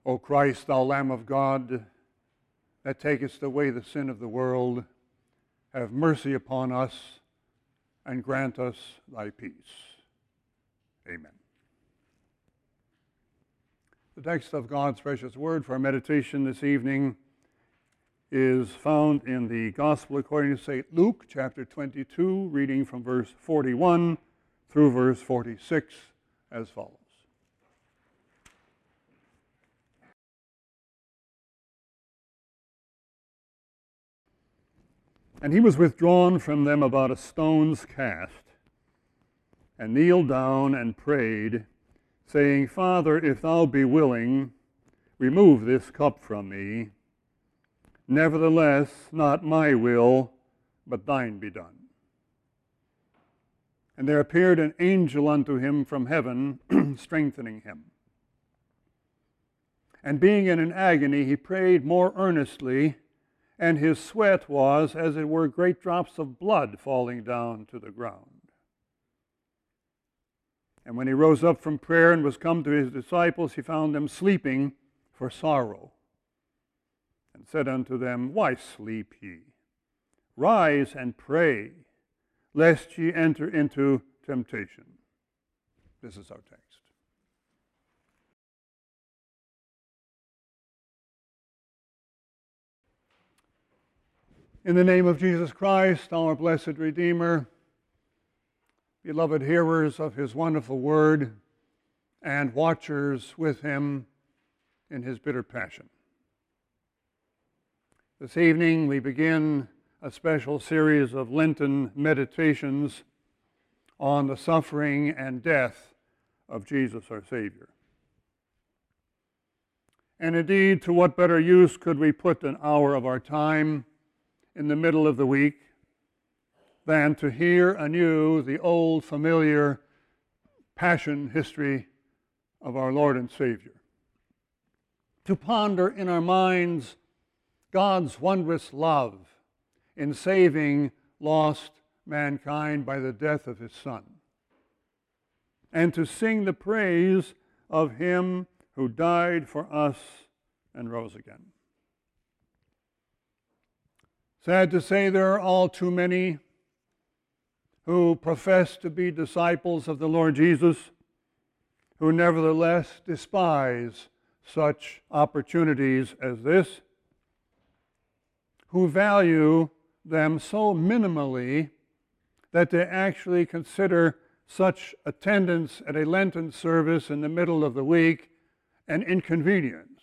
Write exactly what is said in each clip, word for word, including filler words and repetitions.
O Christ, thou Lamb of God, that takest away the sin of the world, have mercy upon us and grant us thy peace. Amen. The text of God's precious word for our meditation this evening is found in the Gospel according to Saint Luke, chapter twenty-two, reading from verse forty-one through verse forty-six as follows. And he was withdrawn from them about a stone's cast, and kneeled down and prayed, saying, Father, if thou be willing, remove this cup from me. Nevertheless, not my will, but thine be done. And there appeared an angel unto him from heaven, strengthening him. And being in an agony, he prayed more earnestly, and his sweat was, as it were, great drops of blood falling down to the ground. And when he rose up from prayer and was come to his disciples, he found them sleeping for sorrow, and said unto them, Why sleep ye? Rise and pray, lest ye enter into temptation. This is our text. In the name of Jesus Christ, our blessed Redeemer, beloved hearers of his wonderful word, and watchers with him in his bitter passion. This evening we begin a special series of Lenten meditations on the suffering and death of Jesus our Savior. And indeed, to what better use could we put an hour of our time in the middle of the week than to hear anew the old familiar passion history of our Lord and Savior, to ponder in our minds God's wondrous love in saving lost mankind by the death of his Son, and to sing the praise of him who died for us and rose again. Sad to say, there are all too many who profess to be disciples of the Lord Jesus, who nevertheless despise such opportunities as this, who value them so minimally that they actually consider such attendance at a Lenten service in the middle of the week an inconvenience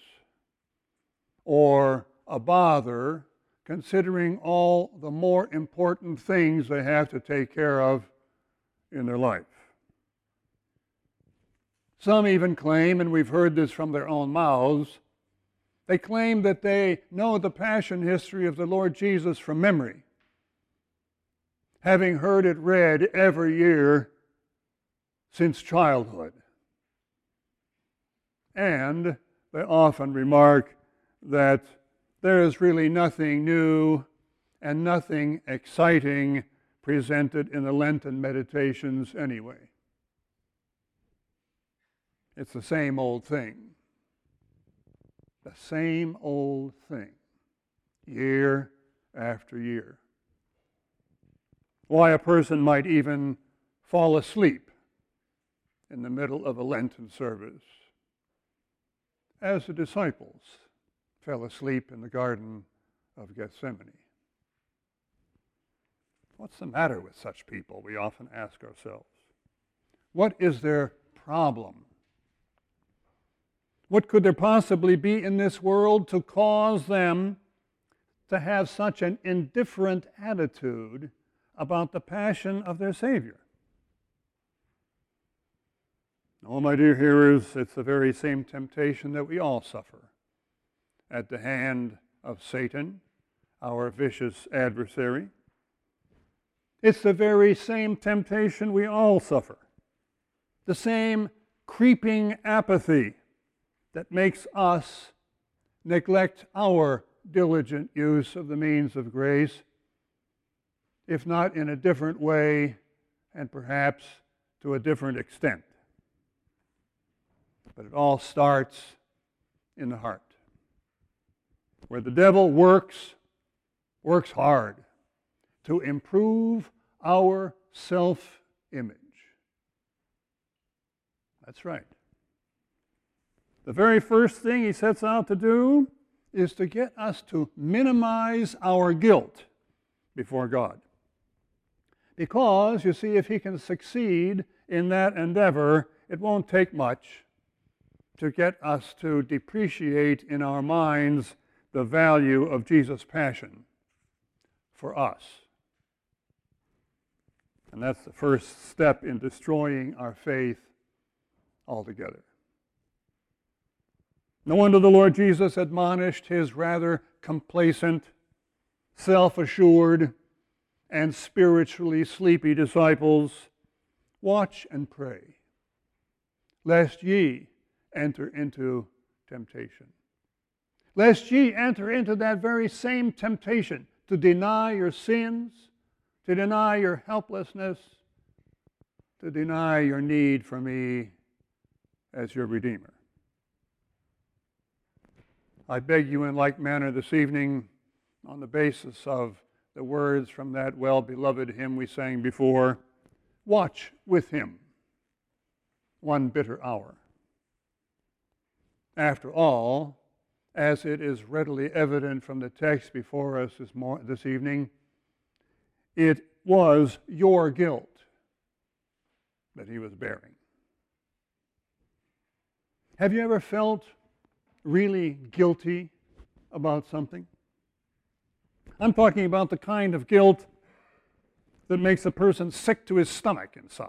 or a bother, considering all the more important things they have to take care of in their life. Some even claim, and we've heard this from their own mouths, they claim that they know the passion history of the Lord Jesus from memory, having heard it read every year since childhood. And they often remark that there is really nothing new and nothing exciting presented in the Lenten meditations anyway. It's the same old thing. The same old thing, year after year. Why a person might even fall asleep in the middle of a Lenten service, as the disciples fell asleep in the Garden of Gethsemane. What's the matter with such people, we often ask ourselves. What is their problem? What could there possibly be in this world to cause them to have such an indifferent attitude about the passion of their Savior? Oh, my dear hearers, it's the very same temptation that we all suffer at the hand of Satan, our vicious adversary. It's the very same temptation we all suffer, the same creeping apathy that makes us neglect our diligent use of the means of grace, if not in a different way and perhaps to a different extent. But it all starts in the heart, where the devil works, works hard to improve our self-image. That's right. The very first thing he sets out to do is to get us to minimize our guilt before God. Because, you see, if he can succeed in that endeavor, it won't take much to get us to depreciate in our minds the value of Jesus' passion for us. And that's the first step in destroying our faith altogether. No wonder the Lord Jesus admonished his rather complacent, self-assured, and spiritually sleepy disciples, "Watch and pray, lest ye enter into temptation." Lest ye enter into that very same temptation to deny your sins, to deny your helplessness, to deny your need for me as your Redeemer. I beg you in like manner this evening, on the basis of the words from that well-beloved hymn we sang before, watch with him one bitter hour. After all, as it is readily evident from the text before us this, mor- this evening, it was your guilt that he was bearing. Have you ever felt really guilty about something? I'm talking about the kind of guilt that makes a person sick to his stomach inside.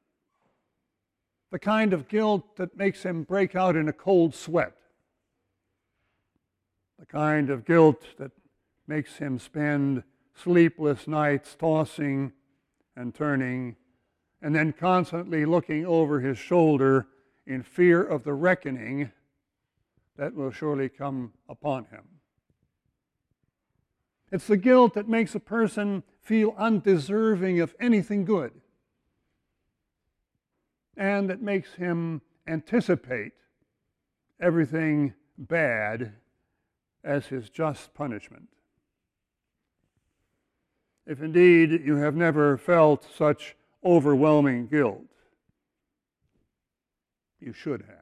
The kind of guilt that makes him break out in a cold sweat. The kind of guilt that makes him spend sleepless nights tossing and turning, and then constantly looking over his shoulder in fear of the reckoning that will surely come upon him. It's the guilt that makes a person feel undeserving of anything good, and that makes him anticipate everything bad as his just punishment. If indeed you have never felt such overwhelming guilt, you should have.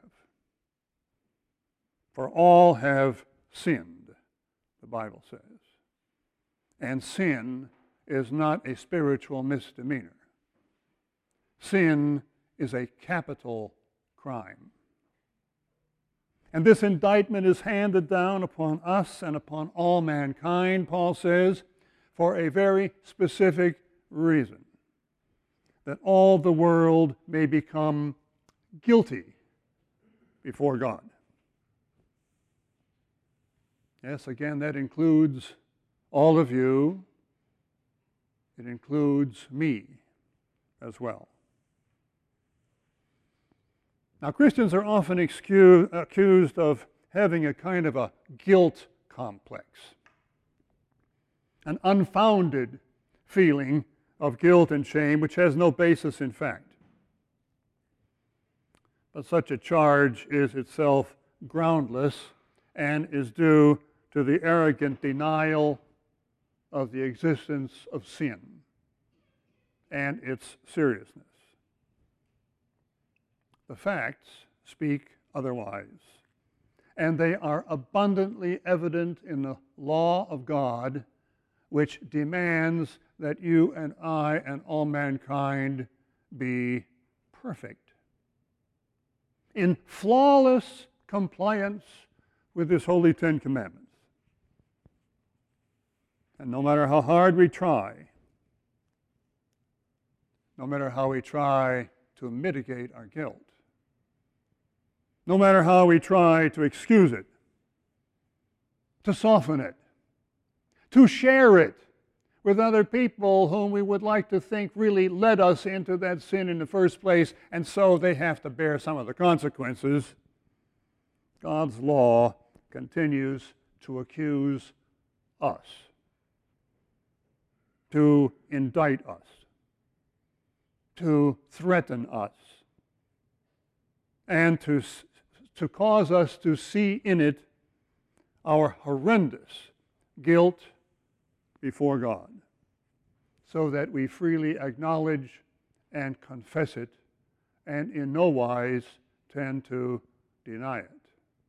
For all have sinned, the Bible says. And sin is not a spiritual misdemeanor. Sin is a capital crime. And this indictment is handed down upon us and upon all mankind, Paul says, for a very specific reason, that all the world may become guilty before God. Yes, again, that includes all of you. It includes me as well. Now, Christians are often excuse, accused of having a kind of a guilt complex, an unfounded feeling of guilt and shame which has no basis in fact. But such a charge is itself groundless and is due to the arrogant denial of the existence of sin and its seriousness. The facts speak otherwise, and they are abundantly evident in the law of God, which demands that you and I and all mankind be perfect, in flawless compliance with His holy Ten Commandments. And no matter how hard we try, no matter how we try to mitigate our guilt, no matter how we try to excuse it, to soften it, to share it with other people whom we would like to think really led us into that sin in the first place, and so they have to bear some of the consequences, God's law continues to accuse us, to indict us, to threaten us, and to to cause us to see in it our horrendous guilt before God, so that we freely acknowledge and confess it, and in no wise tend to deny it.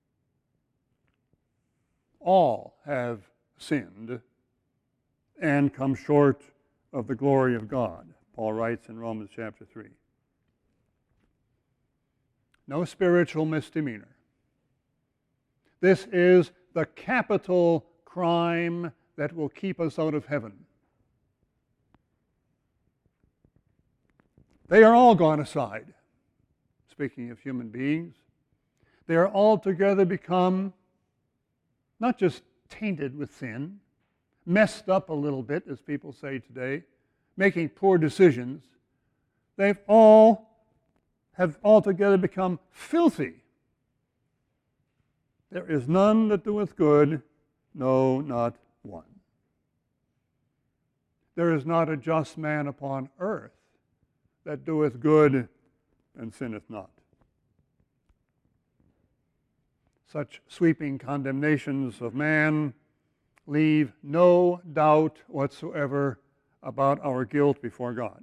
All have sinned and come short of the glory of God, Paul writes in Romans chapter three. No spiritual misdemeanor. This is the capital crime that will keep us out of heaven. They are all gone aside, speaking of human beings. They are altogether become not just tainted with sin, messed up a little bit, as people say today, making poor decisions. They've all have altogether become filthy. There is none that doeth good, no, not one. There is not a just man upon earth that doeth good and sinneth not. Such sweeping condemnations of man leave no doubt whatsoever about our guilt before God.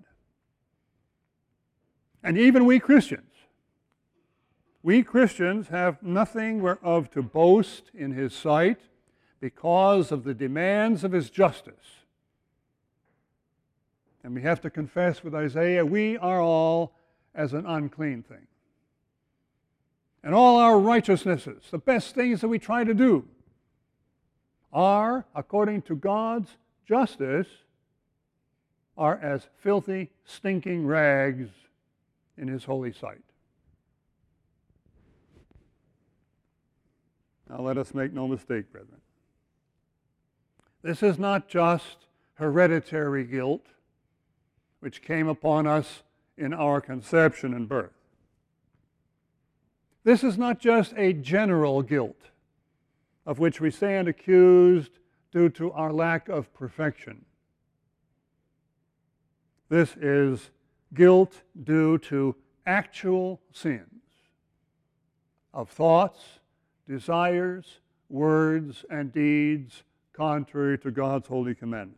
And even we Christians, we Christians have nothing whereof to boast in His sight because of the demands of His justice. And we have to confess with Isaiah, we are all as an unclean thing. And all our righteousnesses, the best things that we try to do, are, according to God's justice, are as filthy, stinking rags in His holy sight. Now let us make no mistake, brethren. This is not just hereditary guilt, which came upon us in our conception and birth. This is not just a general guilt, of which we stand accused due to our lack of perfection. This is guilt due to actual sins of thoughts, desires, words, and deeds contrary to God's holy commandments.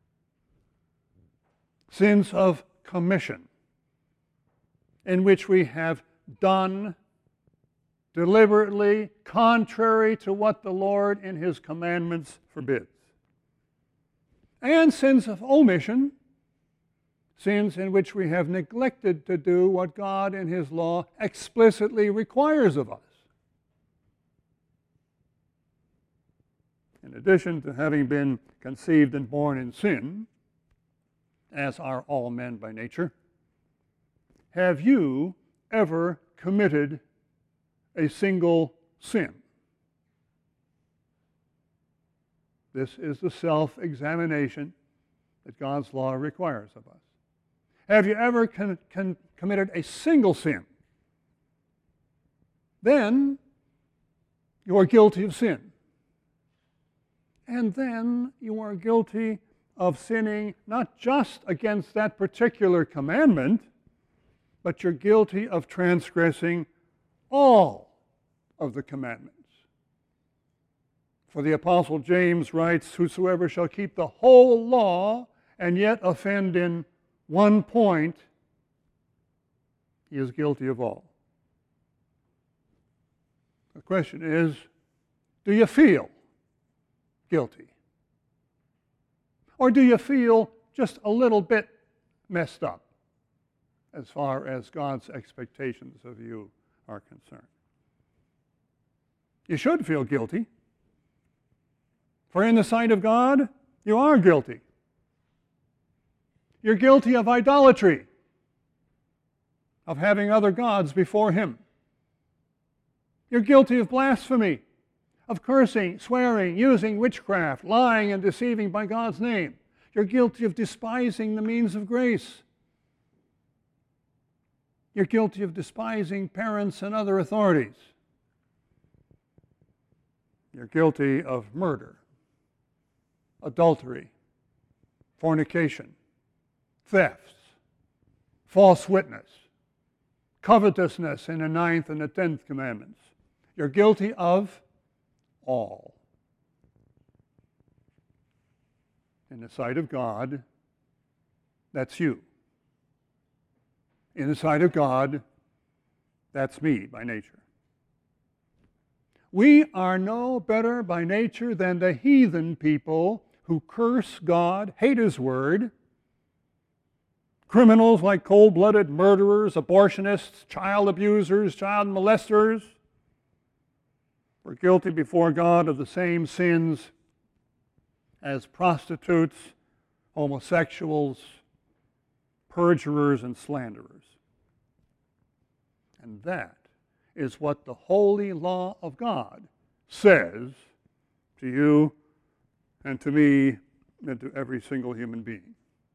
Sins of commission, in which we have done deliberately contrary to what the Lord in His commandments forbids. And sins of omission, sins in which we have neglected to do what God in His law explicitly requires of us. In addition to having been conceived and born in sin, as are all men by nature, have you ever committed a single sin? This is the self-examination that God's law requires of us. Have you ever con- con- committed a single sin? Then you are guilty of sin. And then you are guilty of sinning not just against that particular commandment, but you're guilty of transgressing all of the commandments. For the Apostle James writes, whosoever shall keep the whole law and yet offend in one point, he is guilty of all. The question is, do you feel guilty? Or do you feel just a little bit messed up as far as God's expectations of you are concerned? You should feel guilty. For in the sight of God, you are guilty. You're guilty of idolatry, of having other gods before Him. You're guilty of blasphemy, of cursing, swearing, using witchcraft, lying and deceiving by God's name. You're guilty of despising the means of grace. You're guilty of despising parents and other authorities. You're guilty of murder, adultery, fornication, thefts, false witness, covetousness in the ninth and the tenth commandments, You're guilty of all. In the sight of God, that's you. In the sight of God, that's me by nature. We are no better by nature than the heathen people who curse God, hate His word, criminals like cold-blooded murderers, abortionists, child abusers, child molesters. We're guilty before God of the same sins as prostitutes, homosexuals, perjurers, and slanderers. And that is what the holy law of God says to you and to me and to every single human being.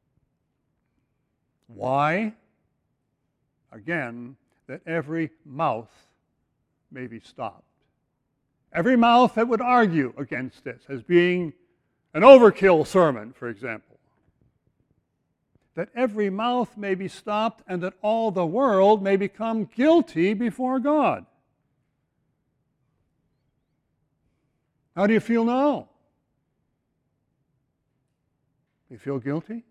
Why? Again, that every mouth may be stopped. Every mouth that would argue against this as being an overkill sermon, for example. That every mouth may be stopped and that all the world may become guilty before God. How do you feel now? You feel guilty?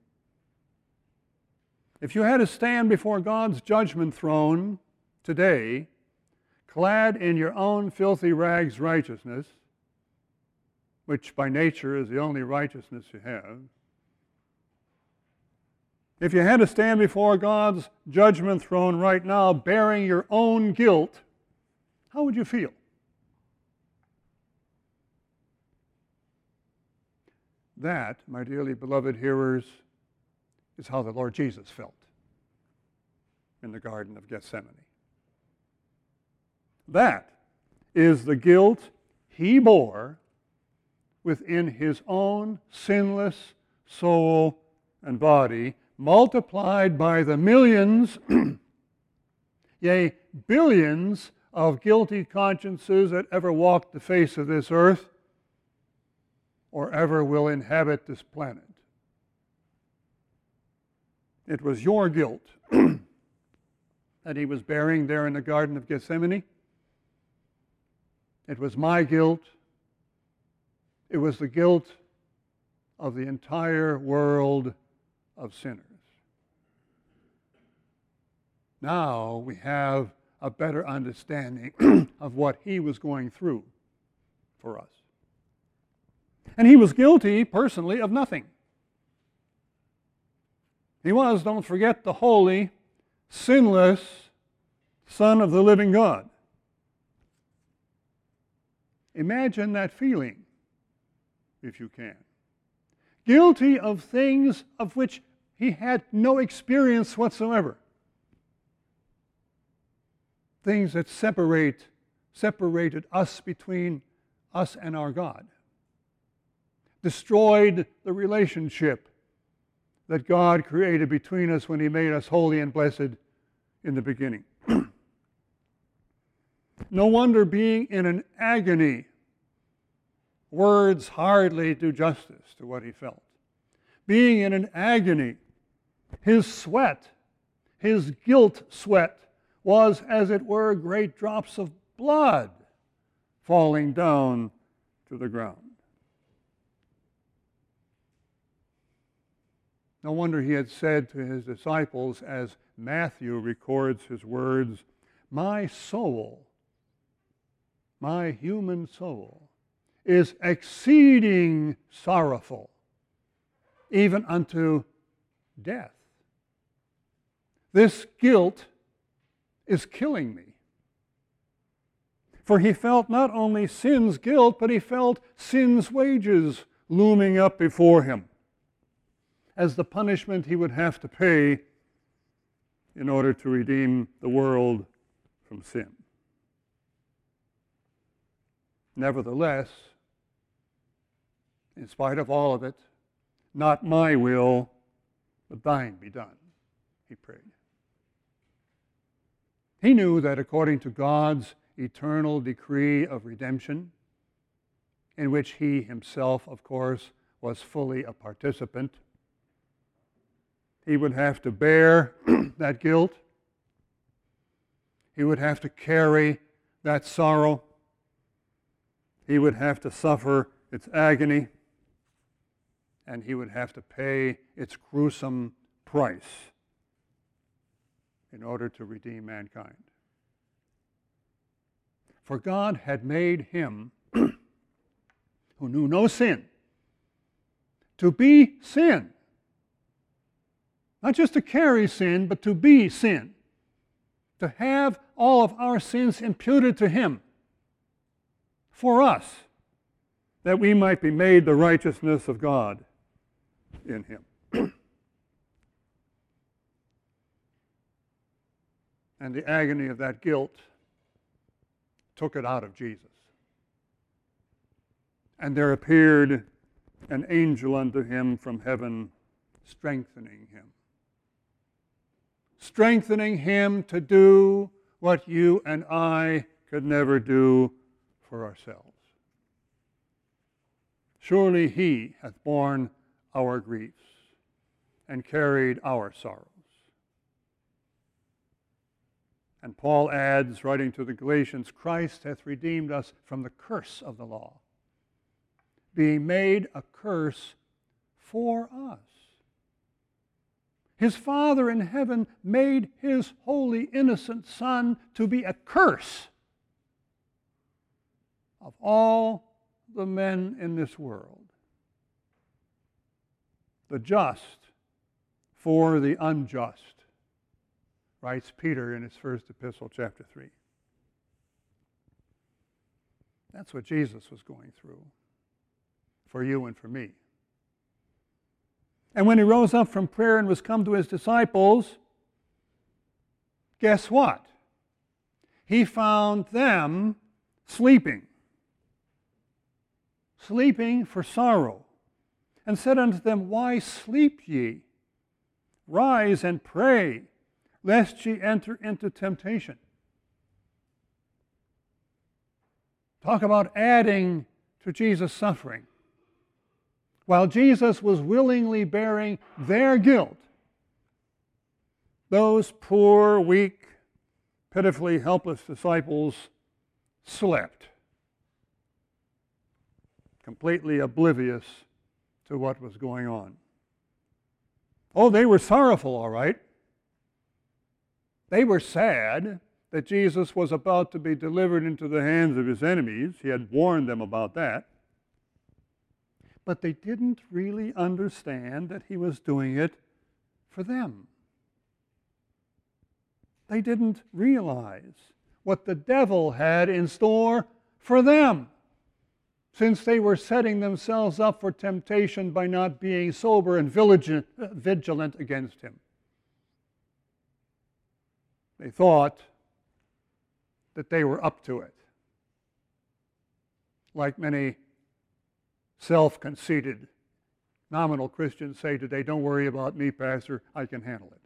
If you had to stand before God's judgment throne today, clad in your own filthy rags righteousness, which by nature is the only righteousness you have, if you had to stand before God's judgment throne right now bearing your own guilt, how would you feel? That, my dearly beloved hearers, is how the Lord Jesus felt in the Garden of Gethsemane. That is the guilt He bore within His own sinless soul and body, multiplied by the millions, yea, billions of guilty consciences that ever walked the face of this earth or ever will inhabit this planet. It was your guilt that He was bearing there in the Garden of Gethsemane. It was my guilt. It was the guilt of the entire world of sinners. Now we have a better understanding of what He was going through for us. And He was guilty, personally, of nothing. He was, don't forget, the holy, sinless Son of the living God. Imagine that feeling, if you can. Guilty of things of which He had no experience whatsoever. Things that separate, separated us between us and our God. Destroyed the relationship that God created between us when He made us holy and blessed in the beginning. No wonder being in an agony, words hardly do justice to what He felt. Being in an agony, His sweat, His guilt sweat, was, as it were, great drops of blood falling down to the ground. No wonder He had said to His disciples, as Matthew records His words, "My soul, my human soul, is exceeding sorrowful, even unto death. This guilt is killing me." For He felt not only sin's guilt, but He felt sin's wages looming up before Him as the punishment He would have to pay in order to redeem the world from sin. Nevertheless, in spite of all of it, not my will, but thine be done, He prayed. He knew that according to God's eternal decree of redemption, in which He Himself, of course, was fully a participant, He would have to bear that guilt. He would have to carry that sorrow. He would have to suffer its agony, and he would have to pay its gruesome price in order to redeem mankind. For God had made him, who knew no sin, to be sin. Not just to carry sin, but to be sin. To have all of our sins imputed to him for us, that we might be made the righteousness of God in him. And the agony of that guilt took it out of Jesus. And there appeared an angel unto him from heaven, strengthening him. Strengthening him to do what you and I could never do for ourselves. Surely he hath borne our griefs and carried our sorrows. And Paul adds, writing to the Galatians, Christ hath redeemed us from the curse of the law, being made a curse for us. His Father in heaven made his holy, innocent Son to be a curse of all the men in this world. The just for the unjust, writes Peter in his first epistle, chapter three. That's what Jesus was going through for you and for me. And when he rose up from prayer and was come to his disciples, guess what? He found them sleeping. Sleeping for sorrow. And said unto them, Why sleep ye? Rise and pray, lest ye enter into temptation. Talk about adding to Jesus' suffering. While Jesus was willingly bearing their guilt, those poor, weak, pitifully helpless disciples slept, completely oblivious to what was going on. Oh, they were sorrowful, all right. They were sad that Jesus was about to be delivered into the hands of his enemies. He had warned them about that. But they didn't really understand that he was doing it for them. They didn't realize what the devil had in store for them, since they were setting themselves up for temptation by not being sober and vigilant against him. They thought that they were up to it. Like many self-conceited, nominal Christians say today, don't worry about me, Pastor, I can handle it.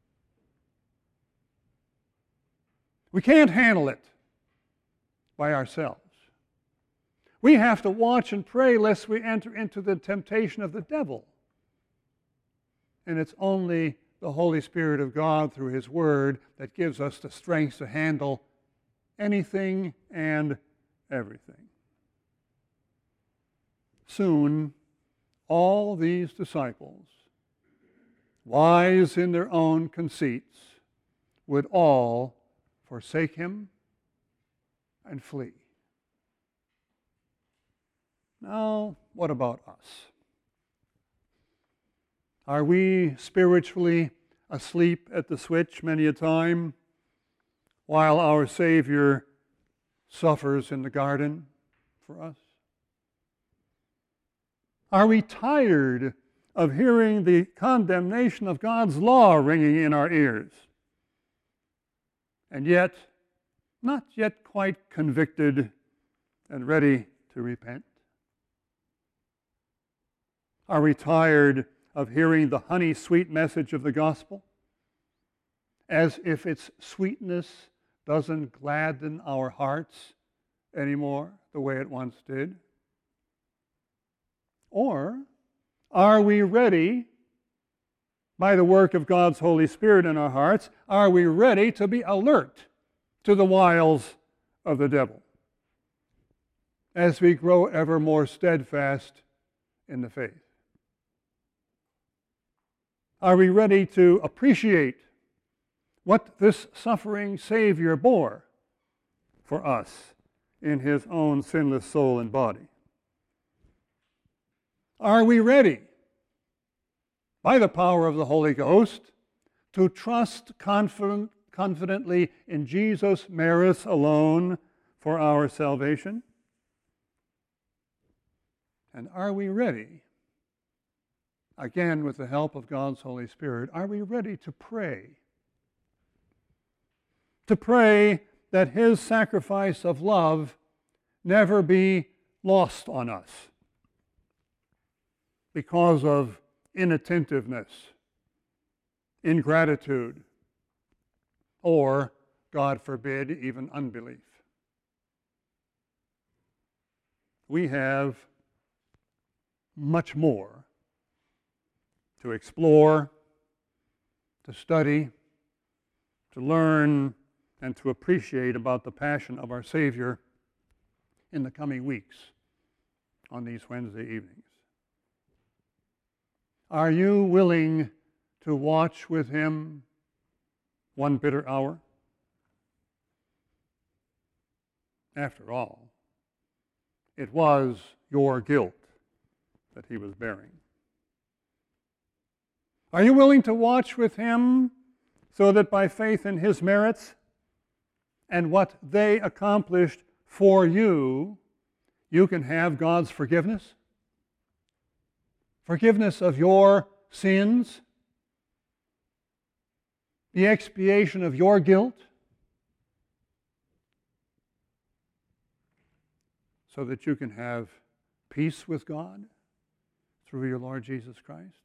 We can't handle it by ourselves. We have to watch and pray lest we enter into the temptation of the devil. And it's only the Holy Spirit of God through his word that gives us the strength to handle anything and everything. Soon, all these disciples, wise in their own conceits, would all forsake him and flee. Now, what about us? Are we spiritually asleep at the switch many a time while our Savior suffers in the garden for us? Are we tired of hearing the condemnation of God's law ringing in our ears, and yet not yet quite convicted and ready to repent? Are we tired of hearing the honey-sweet message of the gospel, as if its sweetness doesn't gladden our hearts anymore the way it once did? Or are we ready, by the work of God's Holy Spirit in our hearts, are we ready to be alert to the wiles of the devil as we grow ever more steadfast in the faith? Are we ready to appreciate what this suffering Savior bore for us in his own sinless soul and body? Are we ready, by the power of the Holy Ghost, to trust confident, confidently in Jesus' merits alone for our salvation? And are we ready, again with the help of God's Holy Spirit, are we ready to pray? To pray that his sacrifice of love never be lost on us because of inattentiveness, ingratitude, or, God forbid, even unbelief. We have much more to explore, to study, to learn, and to appreciate about the passion of our Savior in the coming weeks on these Wednesday evenings. Are you willing to watch with him one bitter hour? After all, it was your guilt that he was bearing. Are you willing to watch with him so that by faith in his merits and what they accomplished for you, you can have God's forgiveness? Forgiveness of your sins, the expiation of your guilt, so that you can have peace with God through your Lord Jesus Christ?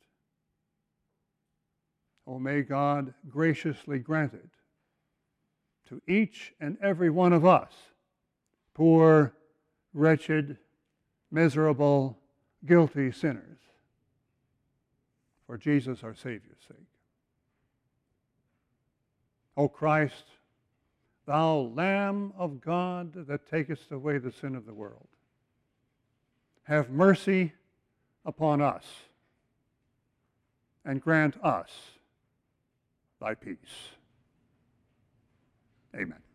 Oh, may God graciously grant it to each and every one of us, poor, wretched, miserable, guilty sinners, for Jesus our Savior's sake. O Christ, thou Lamb of God that takest away the sin of the world, have mercy upon us and grant us thy peace. Amen.